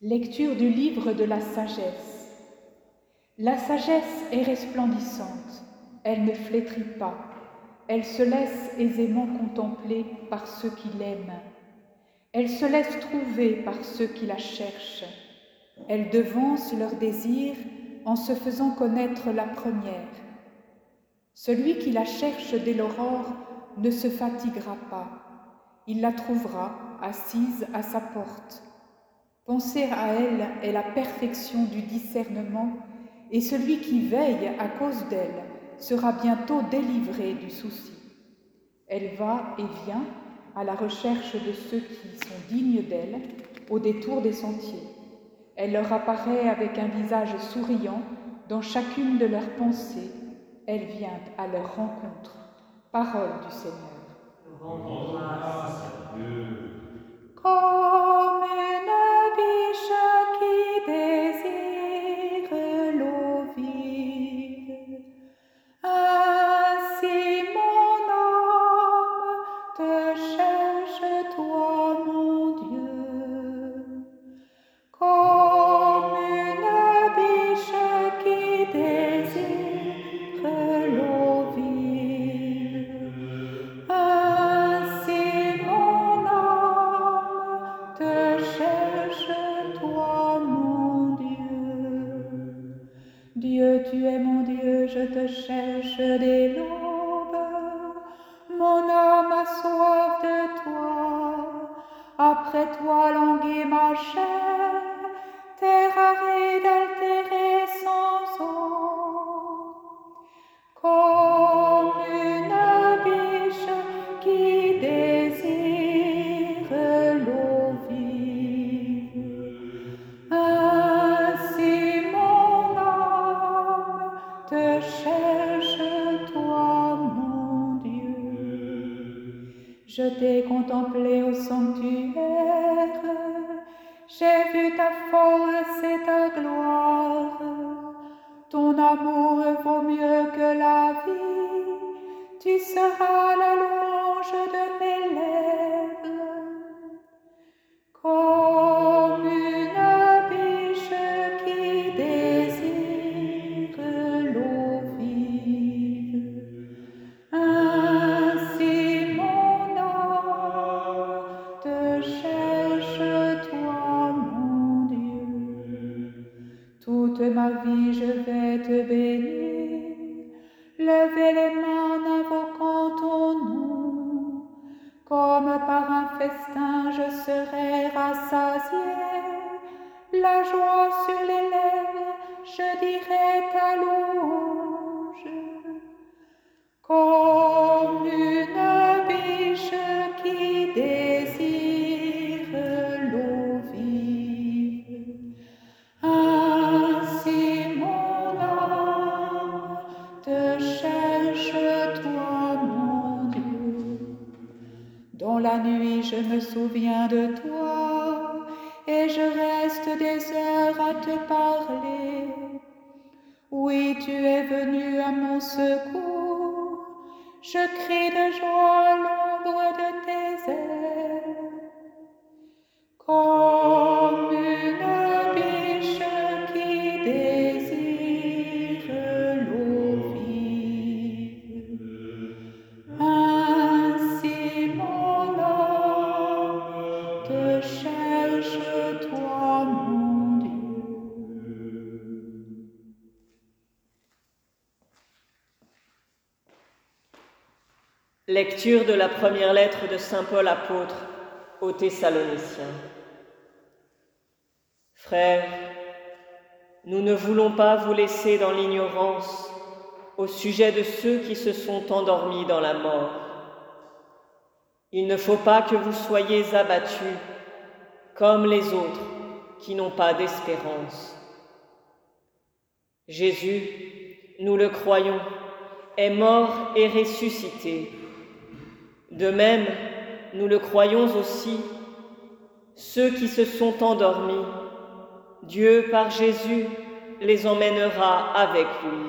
Lecture du livre de la sagesse. La sagesse est resplendissante, elle ne flétrit pas, elle se laisse aisément contempler par ceux qui l'aiment, elle se laisse trouver par ceux qui la cherchent, elle devance leurs désirs en se faisant connaître la première. Celui qui la cherche dès l'aurore ne se fatiguera pas, il la trouvera assise à sa porte. Penser à elle est la perfection du discernement, et celui qui veille à cause d'elle sera bientôt délivré du souci. Elle va et vient à la recherche de ceux qui sont dignes d'elle, au détour des sentiers. Elle leur apparaît avec un visage souriant dans chacune de leurs pensées. Elle vient à leur rencontre. Parole du Seigneur. Rendons grâce à Dieu. Comme une biche qui désire l'eau vive, ainsi mon âme te cherche, toi mon Dieu. Comme une biche qui désire l'eau vive, ainsi mon âme te cherche, toi mon Dieu. Dieu, tu es mon Dieu, je te cherche dès l'aube. Mon âme a soif de toi, après toi languit ma chair, terre aride altérée sans eau. Comme une biche qui désire l'eau vive, ainsi mon âme te cherche, toi mon Dieu. Je t'ai contemplé au sanctuaire, j'ai vu ta force et ta gloire. Ton amour vaut mieux que la vie, tu seras la louange de mes lèvres. Comme une biche qui désire l'eau vive, ainsi mon âme te cherche, toi mon Dieu. Toute ma vie je vais te bénir, lever les mains en invoquant ton nom. Comme par un festin je serai rassasié, la joie sur les lèvres, je dirai ta louange. Comme une biche qui désire l'eau vive, ainsi mon âme te cherche, toi mon Dieu. Dans la nuit je me souviens de toi, et je reste des heures à te parler. Oui, tu es venu à mon secours, je crie de joie à l'ombre de tes ailes. Comme une biche qui désire l'eau vive, ainsi mon âme te cherche, toi mon Dieu. Lecture de la première lettre de saint Paul apôtre aux Thessaloniciens. Frères, nous ne voulons pas vous laisser dans l'ignorance au sujet de ceux qui se sont endormis dans la mort. Il ne faut pas que vous soyez abattus comme les autres qui n'ont pas d'espérance. Jésus, nous le croyons, est mort et ressuscité. De même, nous le croyons aussi, ceux qui se sont endormis, Dieu par Jésus les emmènera avec lui.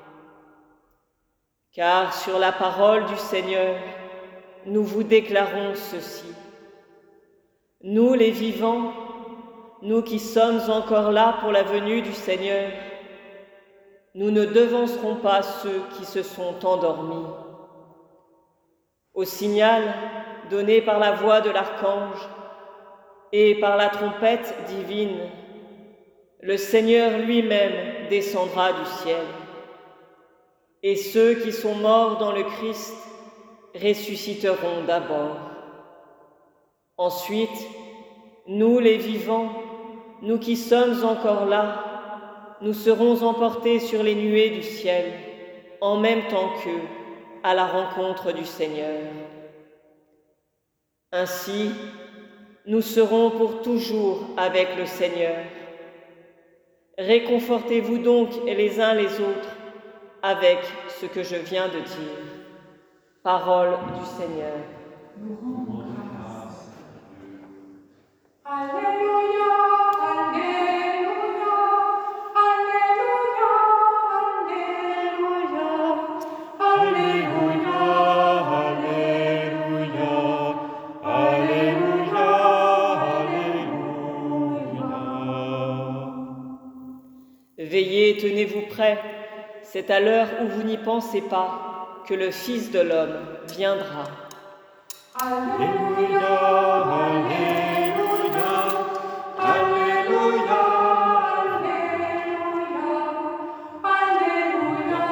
Car sur la parole du Seigneur, nous vous déclarons ceci. Nous les vivants, nous qui sommes encore là pour la venue du Seigneur, nous ne devancerons pas ceux qui se sont endormis. Au signal donné par la voix de l'archange et par la trompette divine, le Seigneur lui-même descendra du ciel. Et ceux qui sont morts dans le Christ ressusciteront d'abord. Ensuite, nous les vivants, nous qui sommes encore là, nous serons emportés sur les nuées du ciel, en même temps qu'eux, à la rencontre du Seigneur. Ainsi, nous serons pour toujours avec le Seigneur. Réconfortez-vous donc les uns les autres avec ce que je viens de dire. Parole du Seigneur. Nous rendons grâce à Dieu. Alléluia, Alléluia, Alléluia, Alléluia, Alléluia, Alléluia, Alléluia. Veillez, tenez-vous prêts, c'est à l'heure où vous n'y pensez pas que le Fils de l'homme viendra. Alléluia, Alléluia, Alléluia, Alléluia, Alléluia,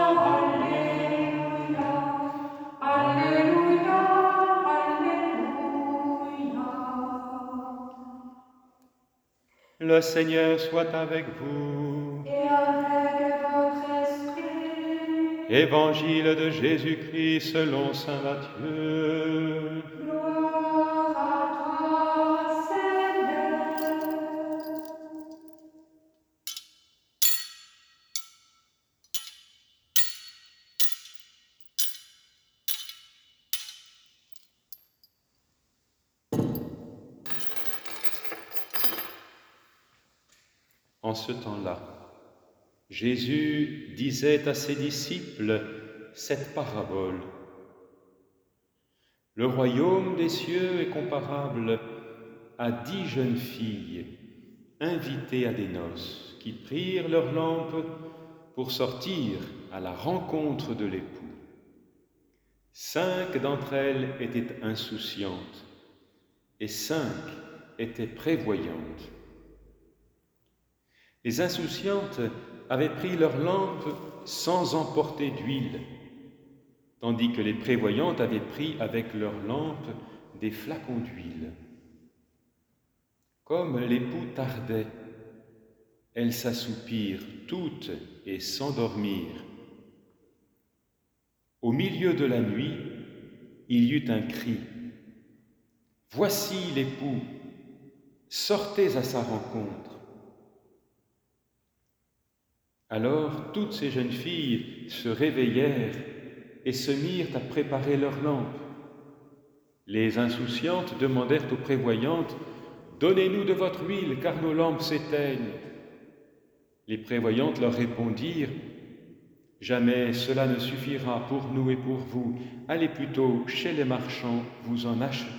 Alléluia, Alléluia, Alléluia. Le Seigneur soit avec vous. Et avec votre esprit. Évangile de Jésus-Christ selon saint Matthieu. Gloire à toi, Seigneur. En ce temps-là, Jésus disait à ses disciples cette parabole. Le royaume des cieux est comparable à 10 jeunes filles invitées à des noces qui prirent leurs lampes pour sortir à la rencontre de l'époux. 5 d'entre elles étaient insouciantes et 5 étaient prévoyantes. Les insouciantes avaient pris leurs lampes sans emporter d'huile, tandis que les prévoyantes avaient pris avec leurs lampes des flacons d'huile. Comme l'époux tardait, elles s'assoupirent toutes et s'endormirent. Au milieu de la nuit, il y eut un cri. « Voici l'époux, sortez à sa rencontre. » Alors toutes ces jeunes filles se réveillèrent et se mirent à préparer leurs lampes. Les insouciantes demandèrent aux prévoyantes « Donnez-nous de votre huile, car nos lampes s'éteignent. » Les prévoyantes leur répondirent « Jamais cela ne suffira pour nous et pour vous. Allez plutôt chez les marchands vous en acheter. »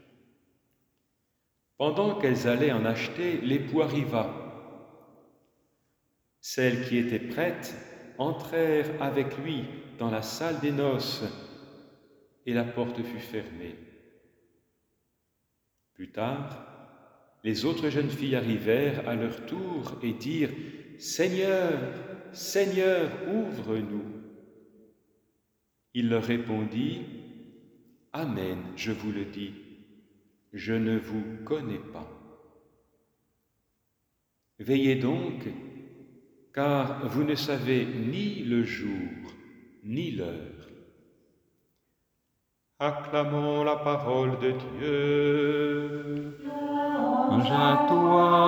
Pendant qu'elles allaient en acheter, l'époux arriva. Celles qui étaient prêtes entrèrent avec lui dans la salle des noces et la porte fut fermée. Plus tard, les autres jeunes filles arrivèrent à leur tour et dirent « Seigneur, Seigneur, ouvre-nous !» Il leur répondit « Amen, je vous le dis, je ne vous connais pas. Veillez donc, car vous ne savez ni le jour, ni l'heure. » Acclamons la parole de Dieu. Louange à toi,